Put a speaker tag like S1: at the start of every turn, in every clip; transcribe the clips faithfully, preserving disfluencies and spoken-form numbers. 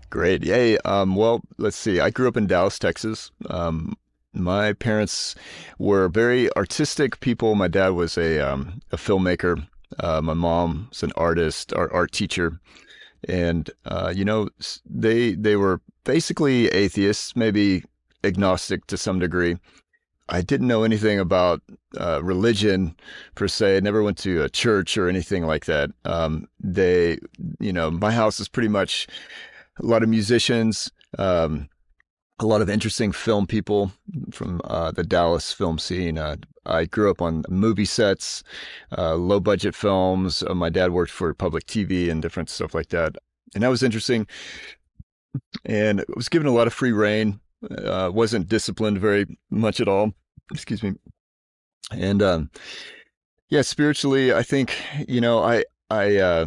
S1: Great. Yay. Um, well, let's see. I grew up in Dallas, Texas. Um, my parents were very artistic people. My dad was a um, a filmmaker. Uh, my mom's an artist, art, art teacher, and uh, you know, s- they they were basically atheists, maybe agnostic to some degree. I didn't know anything about uh, religion per se. Never went to a church or anything like that. Um, they, you know, my house is pretty much a lot of musicians, um, a lot of interesting film people from uh, the Dallas film scene. Uh, I grew up on movie sets, uh, low budget films. Uh, my dad worked for public T V and different stuff like that. And that was interesting. And I was given a lot of free reign. Uh, wasn't disciplined very much at all. Excuse me. And um, yeah, spiritually, I think you know, I I uh,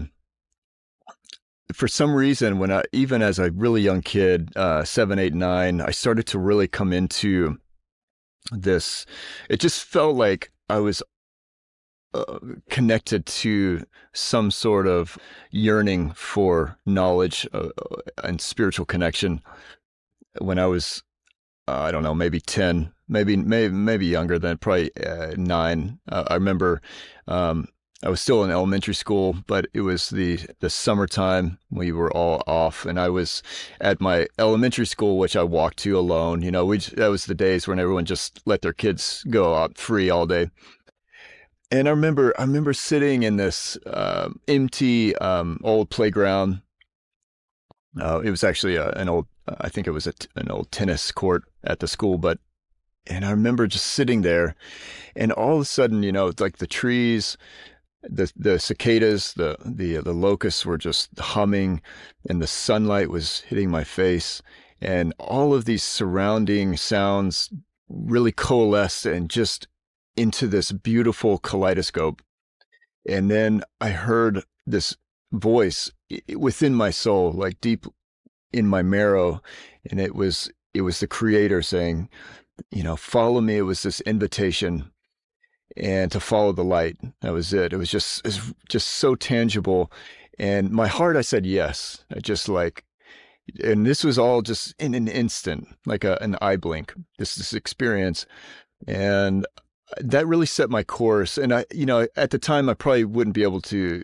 S1: for some reason, when I, even as a really young kid, uh, seven, eight, nine, I started to really come into this. It just felt like I was uh, connected to some sort of yearning for knowledge uh, and spiritual connection when I was, uh, I don't know, maybe ten, maybe maybe maybe younger than probably uh, nine. Uh, I remember um, I was still in elementary school, but it was the the summertime. We were all off, and I was at my elementary school, which I walked to alone. You know, we that was the days when everyone just let their kids go out free all day. And I remember I remember sitting in this uh, empty um, old playground. Uh, it was actually a, an old, I think it was a, an old tennis court at the school, but and I remember just sitting there, and all of a sudden, you know, it's like the trees, the the cicadas, the the the locusts were just humming, and the sunlight was hitting my face, and all of these surrounding sounds really coalesced and just into this beautiful kaleidoscope. And then I heard this voice within my soul, like deep in my marrow, and it was it was the creator saying, you know, follow me. It was this invitation and to follow the light. That was it. It was just it was just so tangible. And my heart, I said yes. I just like, and this was all just in an instant, like a, an eye blink. This this experience, and that really set my course. And I, you know, at the time, I probably wouldn't be able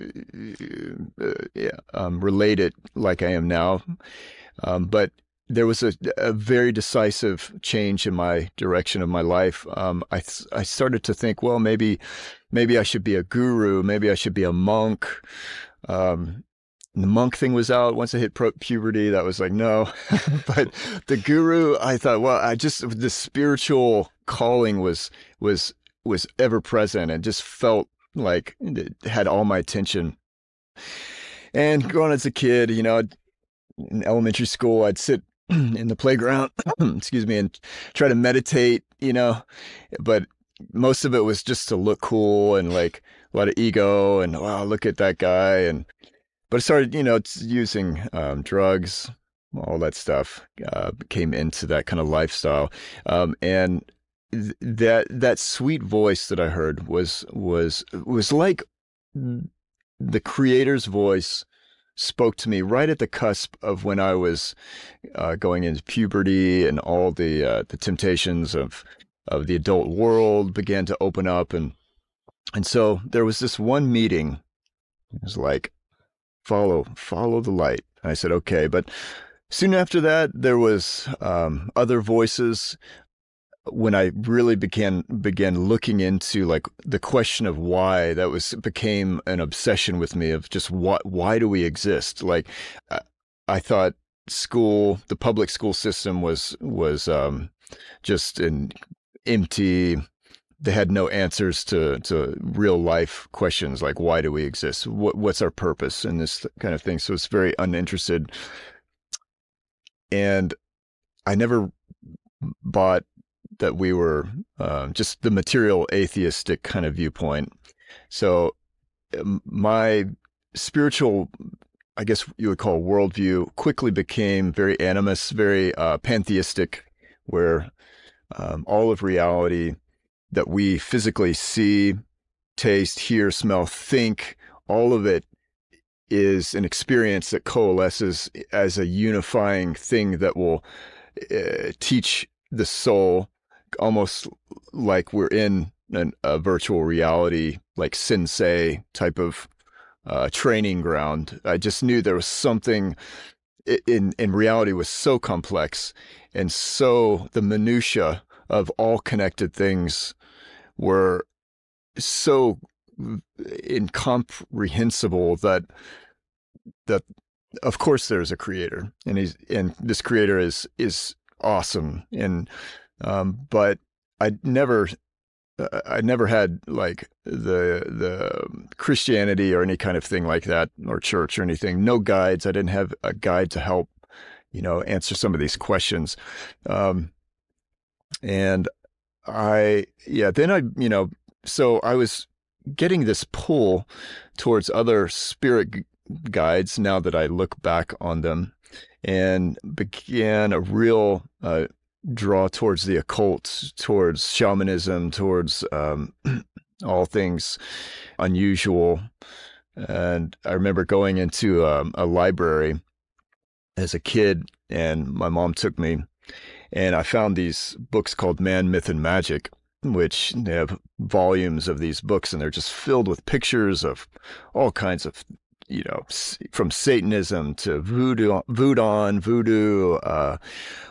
S1: to uh, yeah, um, relate it like I am now. Um, but there was a, a very decisive change in my direction of my life. Um, I I started to think, well, maybe maybe I should be a guru. Maybe I should be a monk. Um, the monk thing was out once I hit pro- puberty. That was like no, but the guru, I thought, well, I just the spiritual calling was was was ever present and just felt like it had all my attention. And growing as a kid, you know, in elementary school, I'd sit in the playground, excuse me, and try to meditate, you know, but most of it was just to look cool and like a lot of ego and wow, look at that guy. And but I started, you know, it's using um, drugs, all that stuff uh, came into that kind of lifestyle, um, and th- that that sweet voice that I heard was was was like the creator's voice spoke to me right at the cusp of when I was uh, going into puberty and all the uh, the temptations of of the adult world began to open up, and and so there was this one meeting. It was like follow follow the light. I said okay, but soon after that there was um, other voices when I really began began looking into like the question of why. That was became an obsession with me of just what why do we exist? Like I, I thought school, the public school system was was um, just an empty. They had no answers to to real life questions like why do we exist? What what's our purpose and this kind of thing. So it's very uninterested, and I never bought that we were uh, just the material atheistic kind of viewpoint. So um, my spiritual, I guess you would call worldview, quickly became very animist, very uh, pantheistic, where um, all of reality that we physically see, taste, hear, smell, think, all of it is an experience that coalesces as a unifying thing that will uh, teach the soul, almost like we're in an, a virtual reality, like sensei type of uh, training ground. I just knew there was something in in reality was so complex, and so the minutia of all connected things were so incomprehensible that that of course there's a creator, and he's and this creator is is awesome, and um, but I never uh, I never had like the the Christianity or any kind of thing like that, or church or anything. No guides. I didn't have a guide to help, you know, answer some of these questions. Um, and I, yeah, then I, you know, so I was getting this pull towards other spirit gu- guides now that I look back on them, and began a real uh, draw towards the occult, towards shamanism, towards um, all things unusual. And I remember going into um, a library as a kid, and my mom took me, and I found these books called Man, Myth, and Magic, which they have volumes of these books, and they're just filled with pictures of all kinds of, you know, from Satanism to voodoo, voodoo, voodoo, uh,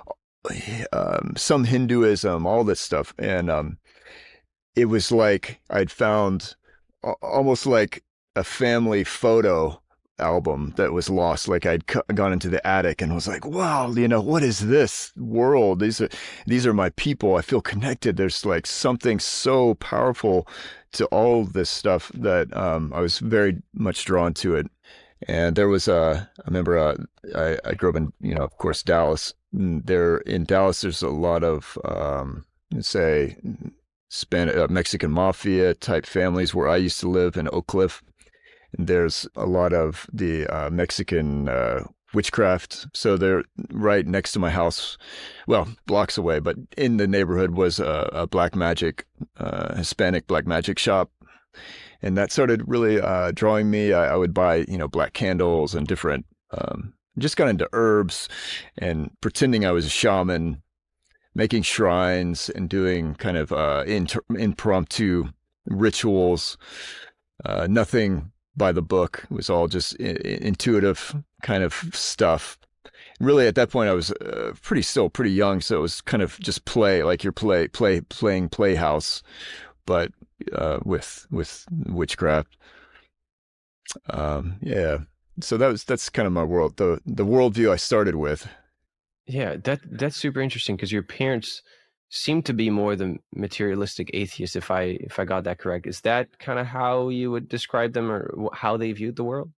S1: um, some Hinduism, all this stuff. And um, it was like I'd found almost like a family photo album that was lost. Like I'd gone into the attic and was like, wow, you know, what is this world? These are, these are my people. I feel connected. There's like something so powerful to all this stuff that um, I was very much drawn to it. And there was a, I remember uh, I, I grew up in, you know, of course, Dallas. There in Dallas, there's a lot of, um, let's say, Spanish, uh, Mexican mafia type families where I used to live in Oak Cliff. There's a lot of the uh, Mexican uh, witchcraft. So they're right next to my house, well, blocks away, but in the neighborhood was a, a black magic, uh, Hispanic black magic shop. And that started really uh, drawing me. I, I would buy, you know, black candles and different, um, just got into herbs and pretending I was a shaman, making shrines and doing kind of uh, inter- impromptu rituals. Uh, nothing by the book. It was all just I- intuitive kind of stuff. Really, at that point, I was uh, pretty still pretty young, so it was kind of just play, like you're play play playing Playhouse, but uh, with with witchcraft. Um, yeah. So that was that's kind of my world, the the worldview I started with.
S2: Yeah, that that's super interesting because your parents seem to be more the materialistic atheists, if I if I got that correct. Is that kind of how you would describe them, or wh- how they viewed the world?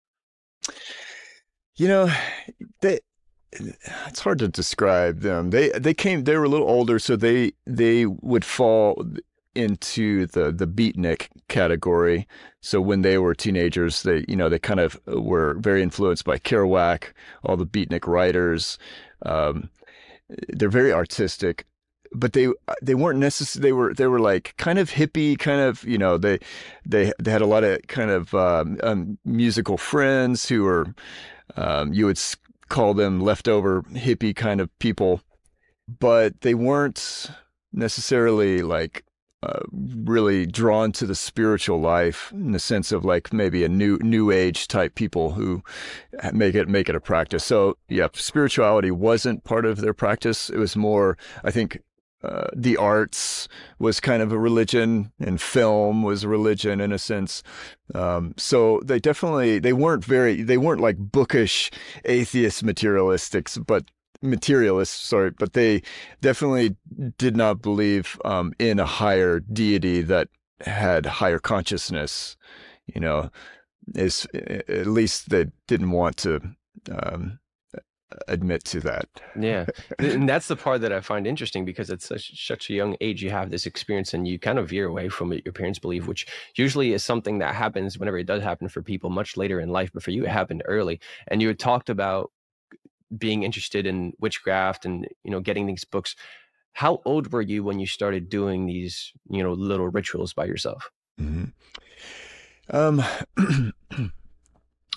S1: You know, they it's hard to describe them. They they came they were a little older, so they they would fall into the the beatnik category. So when they were teenagers, they you know they kind of were very influenced by Kerouac, all the beatnik writers. Um, they're very artistic, but they they weren't necessarily they were they were like kind of hippie, kind of you know they they they had a lot of kind of um, um, musical friends who were um, you would call them leftover hippie kind of people, but they weren't necessarily like uh, really drawn to the spiritual life in the sense of like maybe a new new age type people who make it make it a practice. So yeah, spirituality wasn't part of their practice. It was more, I think, uh, the arts was kind of a religion, and film was a religion in a sense. Um, so they definitely they weren't very they weren't like bookish atheist materialistics, but materialists, sorry, but they definitely did not believe um, in a higher deity that had higher consciousness. You know, is at least they didn't want to um, admit to that.
S2: Yeah, Th- and that's the part that I find interesting because at such such a young age you have this experience and you kind of veer away from what your parents believe, which usually is something that happens whenever it does happen for people much later in life. But for you, it happened early, and you had talked about being interested in witchcraft and you know getting these books. How old were you when you started doing these you know little rituals by yourself?
S1: Mm-hmm. Um,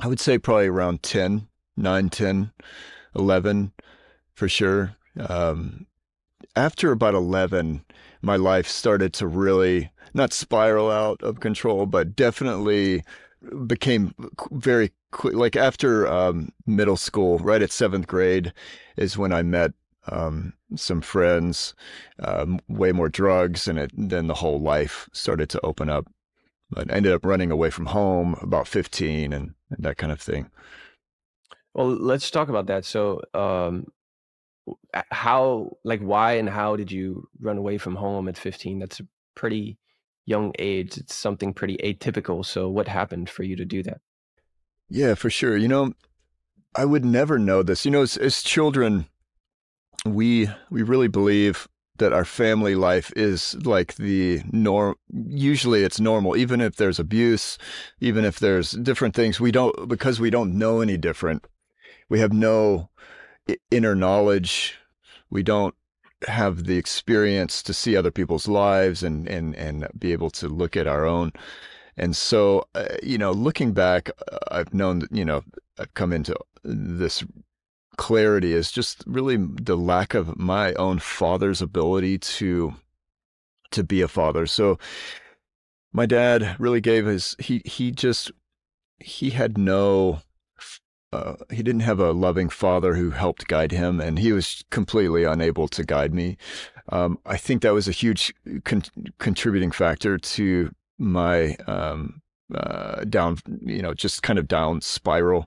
S1: I would say probably around ten, nine, ten, eleven for sure. Um, After about eleven, my life started to really not spiral out of control, but definitely became very quick. Like after um, middle school, right at seventh grade, is when I met um, some friends, um, way more drugs, and it, then the whole life started to open up. But I ended up running away from home about fifteen and, and that kind of thing.
S2: Well, let's talk about that. So, um, a- how, like, why and how did you run away from home at fifteen? That's a pretty young age. It's something pretty atypical. So, what happened for you to do that?
S1: Yeah, for sure. You know, I would never know this. You know, as, as children, we we really believe that our family life is like the norm. Usually it's normal, even if there's abuse, even if there's different things. We don't, because we don't know any different. We have no inner knowledge. We don't have the experience to see other people's lives and and and be able to look at our own. And so, uh, you know, looking back, uh, I've known that, you know, I've come into this clarity is just really the lack of my own father's ability to to be a father. So my dad really gave his he he just he had no uh, he didn't have a loving father who helped guide him, and he was completely unable to guide me. Um, I think that was a huge con- contributing factor to my um, uh, down, you know, just kind of down spiral.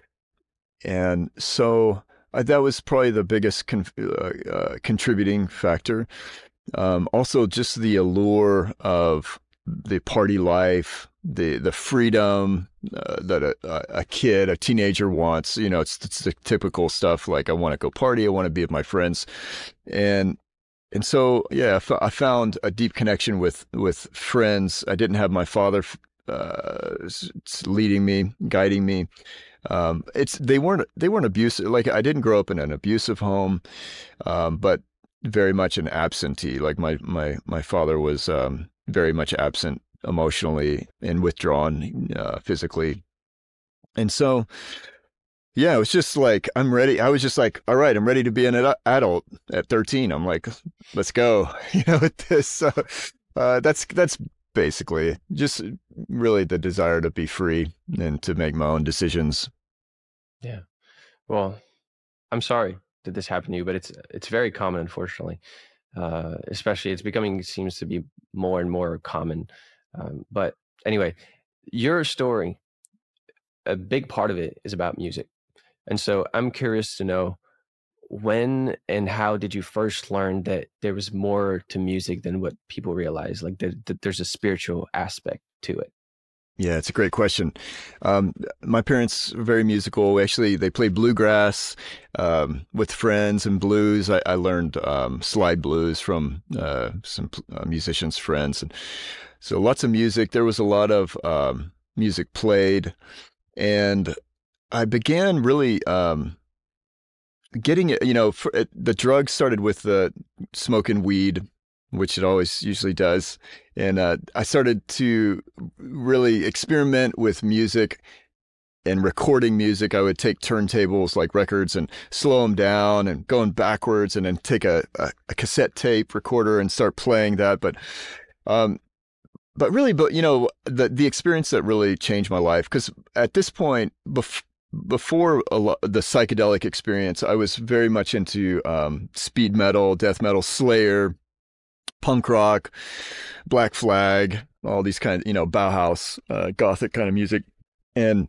S1: And so uh, that was probably the biggest con- uh, uh, contributing factor. Um, also, just the allure of the party life, the the freedom uh, that a, a kid, a teenager wants. You know, it's, it's the typical stuff like I want to go party, I want to be with my friends, and and so yeah, I, f- I found a deep connection with with friends. I didn't have my father uh, leading me, guiding me. Um, it's they weren't they weren't abusive. Like I didn't grow up in an abusive home, um, but very much an absentee. Like my my my father was um, very much absent emotionally and withdrawn uh, physically. And so yeah, it was just like I'm ready. I was just like, all right, I'm ready to be an ad- adult at thirteen. I'm like, let's go, you know, with this. So uh, that's that's basically just really the desire to be free and to make my own decisions.
S2: Yeah. Well, I'm sorry that this happened to you, but it's it's very common, unfortunately. Uh, especially, it's becoming seems to be more and more common. Um, but anyway, your story, a big part of it is about music, and so I'm curious to know when and how did you first learn that there was more to music than what people realize? Like that, that there's a spiritual aspect to it.
S1: Yeah, it's a great question. Um, my parents are very musical. Actually, they played bluegrass um, with friends and blues. I, I learned um, slide blues from uh, some uh, musicians' friends, and so lots of music. There was a lot of um, music played, and I began really um, getting it. You know, for, it, the drugs started with the smoking weed, which it always usually does. And uh, I started to really experiment with music and recording music. I would take turntables like records and slow them down and going backwards, and then take a, a, a cassette tape recorder and start playing that. But um, but really, but you know, the the experience that really changed my life, because at this point, bef- before a lo- the psychedelic experience, I was very much into um, speed metal, death metal, Slayer, punk rock, Black Flag, all these kind of, you know, Bauhaus, uh, gothic kind of music. And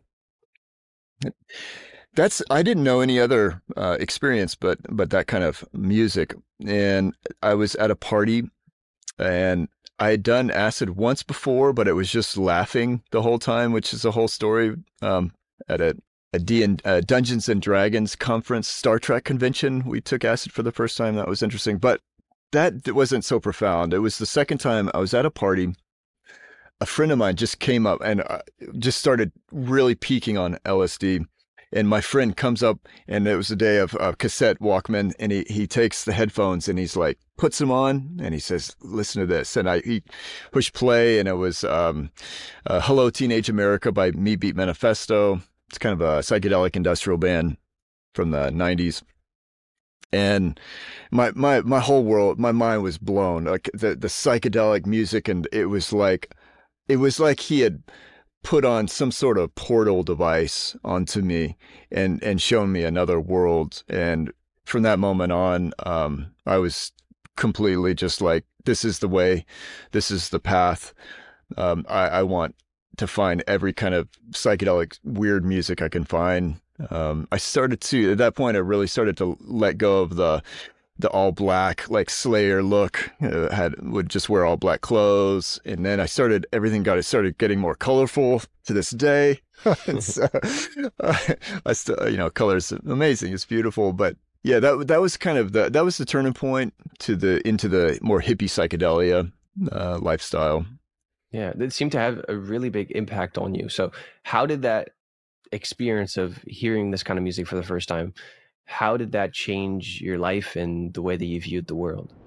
S1: that's, I didn't know any other uh, experience, but, but that kind of music. And I was at a party, and I had done acid once before, but it was just laughing the whole time, which is a whole story. Um, at a, a D and uh, Dungeons and Dragons conference, Star Trek convention, we took acid for the first time. That was interesting. But that wasn't so profound. It was the second time I was at a party. A friend of mine just came up and uh, just started really peaking on L S D. And my friend comes up, and it was a day of uh, cassette Walkman, and he, he takes the headphones and he's like, puts them on, and he says, listen to this. And I he pushed play, and it was um, uh, Hello Teenage America by Me Beat Manifesto. It's kind of a psychedelic industrial band from the nineties. And my my my whole world, my mind was blown. Like the the psychedelic music, and it was like it was like he had put on some sort of portal device onto me and and shown me another world. And from that moment on, um, I was completely just like, this is the way, this is the path. Um, I, I want to find every kind of psychedelic weird music I can find. Um, I started to at that point I really started to let go of the the all black like Slayer look. Uh, had would just wear all black clothes, and then I started everything got it started getting more colorful to this day. And so, uh, I still you know color's amazing, it's beautiful, but yeah, that that was kind of the that was the turning point to the into the more hippie psychedelia uh, lifestyle.
S2: Yeah, it seemed to have a really big impact on you. So, how did that experience of hearing this kind of music for the first time, how did that change your life and the way that you viewed the world?